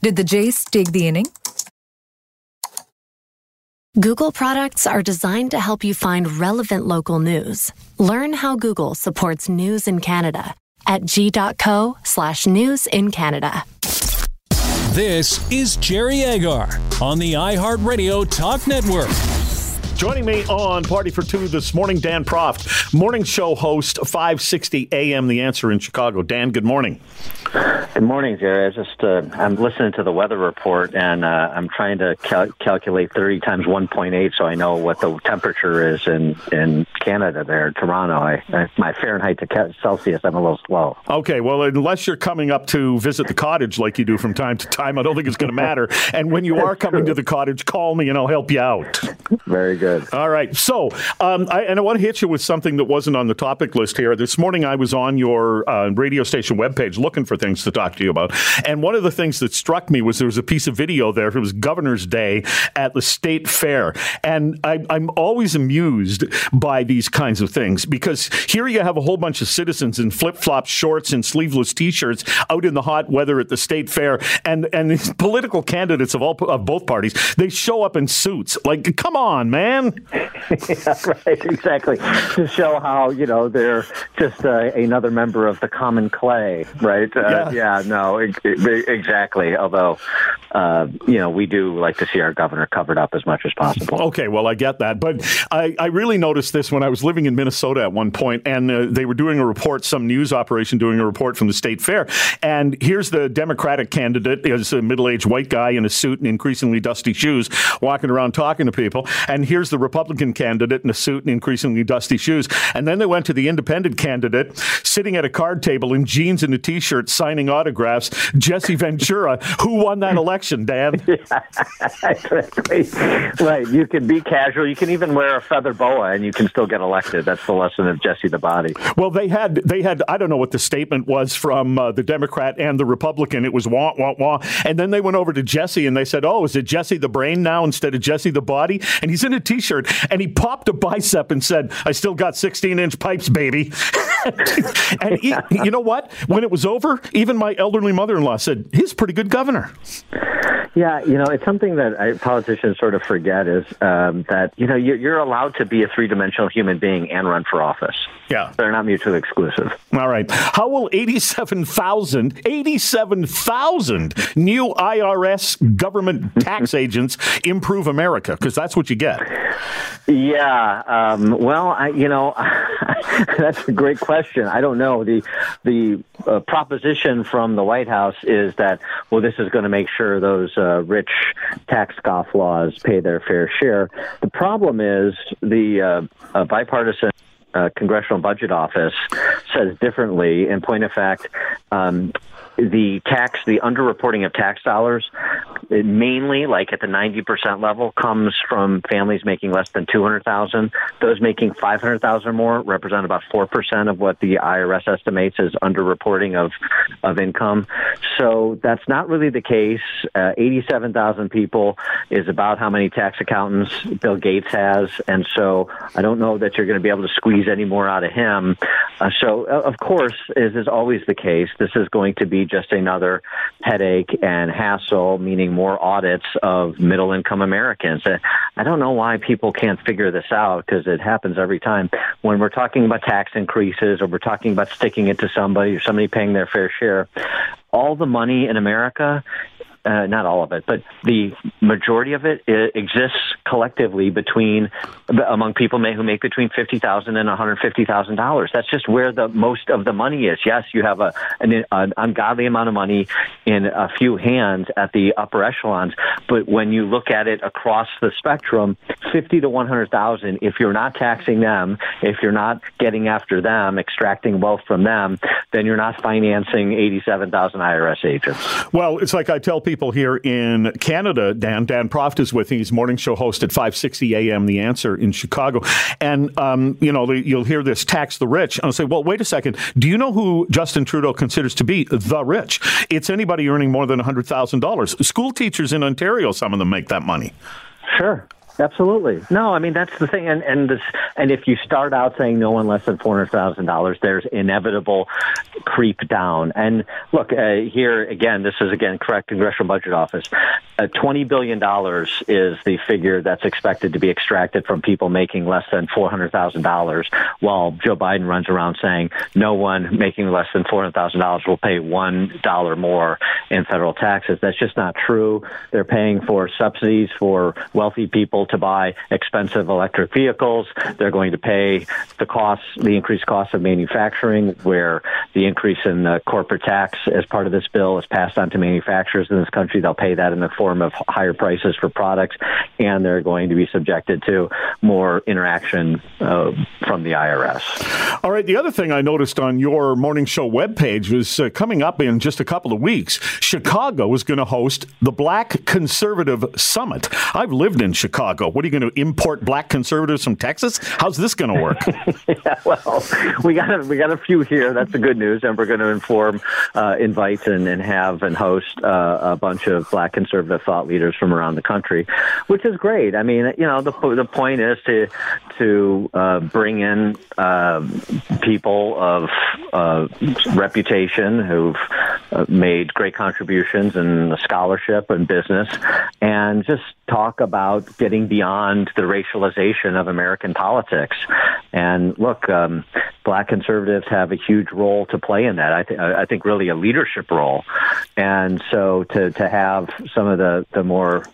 Did the Jays dig the inning? Google products are designed to help you find relevant local news. Learn how Google supports news in Canada at g.co/news in Canada. This is Jerry Agar on the iHeartRadio Talk Network. Joining me on Party for Two this morning, Dan Proft, morning show host, 560 AM The Answer in Chicago. Dan, good morning. Good morning, Jerry. I'm listening to the weather report, and I'm trying to calculate 30 times 1.8 so I know what the temperature is in Canada there, Toronto. My Fahrenheit to Celsius, I'm a little slow. Okay, well, unless you're coming up to visit the cottage like you do from time to time, I don't think it's going to matter. And when you are coming to the cottage, call me and I'll help you out. Very good. All right. So, I want to hit you with something that wasn't on the topic list here. This morning, I was on your radio station webpage looking for things to talk to you about. And one of the things that struck me was there was a piece of video there. It was Governor's Day at the State Fair. And I'm always amused by these kinds of things because here you have a whole bunch of citizens in flip-flop shorts and sleeveless T-shirts out in the hot weather at the State Fair. And these political candidates of both parties, they show up in suits. Like, come on, man. Yeah, right, exactly. To show how, they're just another member of the common clay, right? Exactly. Although, we do like to see our governor covered up as much as possible. Okay, well, I get that. But I really noticed this when I was living in Minnesota at one point, and they were doing a report, some news operation doing a report from the State Fair. And here's the Democratic candidate, is a middle-aged white guy in a suit and increasingly dusty shoes, walking around talking to people. And here's the Republican candidate in a suit and increasingly dusty shoes. And then they went to the independent candidate sitting at a card table in jeans and a T-shirt signing autographs, Jesse Ventura, who won that election, Dan. Exactly. Right. You can be casual. You can even wear a feather boa and you can still get elected. That's the lesson of Jesse the Body. Well, they had. I don't know what the statement was from the Democrat and the Republican. It was wah, wah, wah. And then they went over to Jesse and they said, oh, is it Jesse the Brain now instead of Jesse the Body? And he's in a T-shirt and he popped a bicep and said, I still got 16-inch pipes, baby. And you know what? When it was over, even my elderly mother-in-law said, he's a pretty good governor. Yeah, it's something that politicians sort of forget is that, you're allowed to be a three-dimensional human being and run for office. Yeah. They're not mutually exclusive. All right. How will 87,000 new IRS government tax agents improve America? Because that's what you get. Yeah. That's a great question. I don't know. The proposition from the White House is that, this is going to make sure those rich tax scofflaws pay their fair share. The problem is the bipartisan Congressional Budget Office says differently. In point of fact, the underreporting of tax dollars, it mainly, like at the 90% level, comes from families making less than $200,000. Those making $500,000 or more represent about 4% of what the IRS estimates as underreporting of income. So that's not really the case. 87,000 people is about how many tax accountants Bill Gates has, and so I don't know that you're going to be able to squeeze any more out of him. So, of course, as is always the case, this is going to be just another headache and hassle, meaning more audits of middle-income Americans. I don't know why people can't figure this out, because it happens every time. When we're talking about tax increases or we're talking about sticking it to somebody or somebody paying their fair share, all the money in America, not all of it, but the majority of it exists collectively among people who make between $50,000 and $150,000. That's just where the most of the money is. Yes, you have an ungodly amount of money in a few hands at the upper echelons, but when you look at it across the spectrum, 50 to 100,000, if you're not taxing them, if you're not getting after them, extracting wealth from them, then you're not financing 87,000 IRS agents. Well, it's like I tell people here in Canada, Dan Proft is with me. He's morning show host at 560 AM The Answer in Chicago. And, you'll hear this tax the rich. And I'll say, well, wait a second. Do you know who Justin Trudeau considers to be the rich? It's anybody earning more than $100,000. School teachers in Ontario, some of them make that money. Sure. Absolutely. No, I mean, that's the thing. And if you start out saying no one less than $400,000, there's inevitable creep down. And look, here again, this is again correct Congressional Budget Office. $20 billion is the figure that's expected to be extracted from people making less than $400,000, while Joe Biden runs around saying no one making less than $400,000 will pay $1 more in federal taxes. That's just not true. They're paying for subsidies for wealthy people to buy expensive electric vehicles. They're going to pay the increased cost of manufacturing, where the increase in the corporate tax as part of this bill is passed on to manufacturers in this country. They'll pay that in the form of higher prices for products, and they're going to be subjected to more interaction from the IRS. All right. The other thing I noticed on your morning show webpage was coming up in just a couple of weeks, Chicago is going to host the Black Conservative Summit. I've lived in Chicago. What are you going to import black conservatives from Texas? How's this going to work? Yeah, well, we got a few here. That's the good news, and we're going to invite and host a bunch of black conservative thought leaders from around the country, which is great. I mean, the point is to bring in people of reputation who've made great contributions in scholarship and business, and just talk about getting beyond the racialization of American politics. And look, black conservatives have a huge role to play in that. I think really a leadership role. And so to have some of the more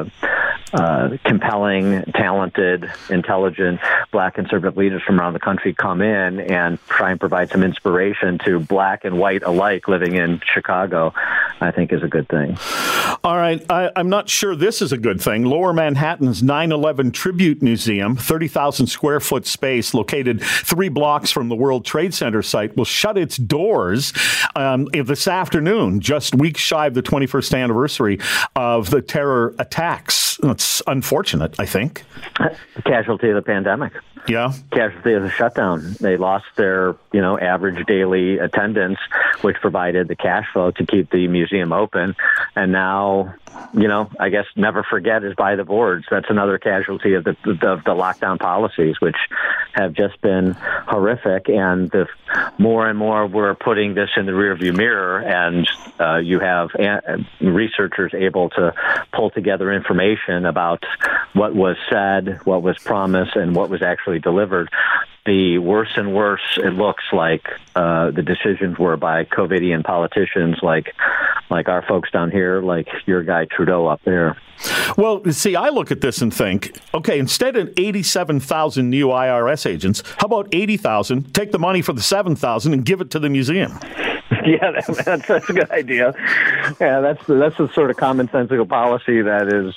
compelling, talented, intelligent black conservative leaders from around the country come in and try and provide some inspiration to black and white alike living in Chicago, I think is a good thing. All right. I'm not sure this is a good thing. Lower Manhattan's 9/11 Tribute Museum, 30,000 square foot space located 3 blocks from the World Trade Center site, will shut its doors this afternoon, just weeks shy of the 21st anniversary of the terror attacks. It's unfortunate, I think. Casualty of the pandemic. Yeah. Casualty of the shutdown. They lost their, average daily attendance, which provided the cash flow to keep the museum open. And now, I guess never forget is by the boards. That's another casualty of the lockdown policies, which have just been horrific. And the more and more we're putting this in the rearview mirror, and you have researchers able to pull together information about what was said, what was promised, and what was actually delivered, the worse and worse it looks like the decisions were by COVIDian politicians like our folks down here, like your guy Trudeau up there. Well, see, I look at this and think, okay, instead of 87,000 new IRS agents, how about 80,000? Take the money for the 7,000 and give it to the museum. Yeah, that's a good idea. Yeah, that's the sort of commonsensical policy that is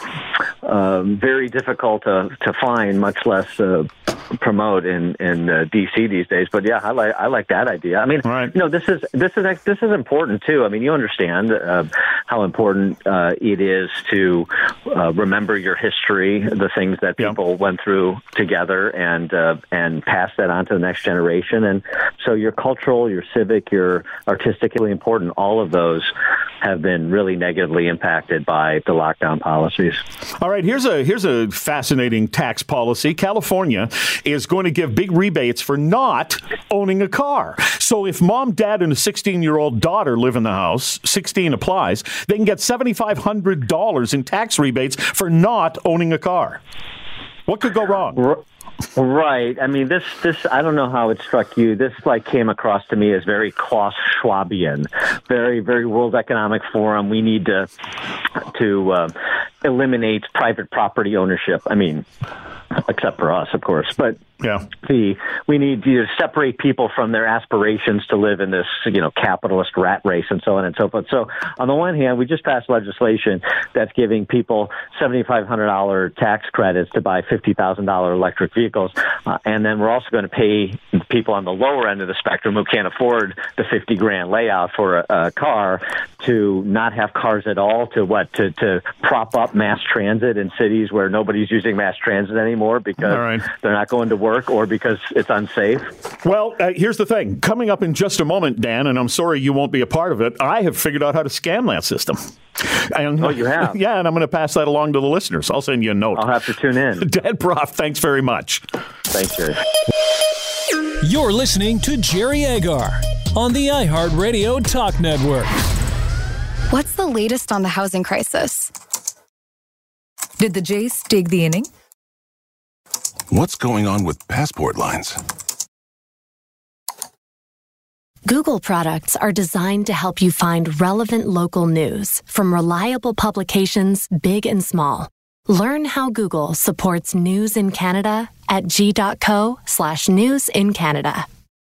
very difficult to find, much less promote in DC these days. But yeah, I like that idea. I mean, right. This is important too. I mean, you understand how important it is to remember your history, the things that people went through together, and pass that on to the next generation. And so your cultural, your civic, your artistically important, all of those have been really negatively impacted by the lockdown policies. All right, here's a fascinating tax policy. California is going to give big rebates for not owning a car. So if mom, dad, and a 16-year-old daughter live in the house, 16 applies, they can get $7,500 in tax rebates for not owning a car. What could go wrong? Right. I mean, this I don't know how it struck you. This came across to me as very Klaus Schwabian, very, very World Economic Forum. We need to eliminate private property ownership. I mean, except for us, of course. But yeah, we need to separate people from their aspirations to live in this, capitalist rat race and so on and so forth. So on the one hand, we just passed legislation that's giving people $7,500 tax credits to buy $50,000 electric vehicles. And then we're also going to pay people on the lower end of the spectrum who can't afford the $50,000 layout for a car to not have cars at all, to prop up mass transit in cities where nobody's using mass transit anymore because they're not going to work or because it's unsafe. Well, here's the thing. Coming up in just a moment, Dan, and I'm sorry you won't be a part of it, I have figured out how to scam that system. And, Oh, you have? Yeah, and I'm going to pass that along to the listeners. I'll send you a note. I'll have to tune in. Dead Prof, thanks very much. Thanks, Jerry. You're listening to Jerry Agar on the iHeartRadio Talk Network. What's the latest on the housing crisis? Did the Jays dig the inning? What's going on with passport lines? Google products are designed to help you find relevant local news from reliable publications, big and small. Learn how Google supports news in Canada at g.co/news in Canada.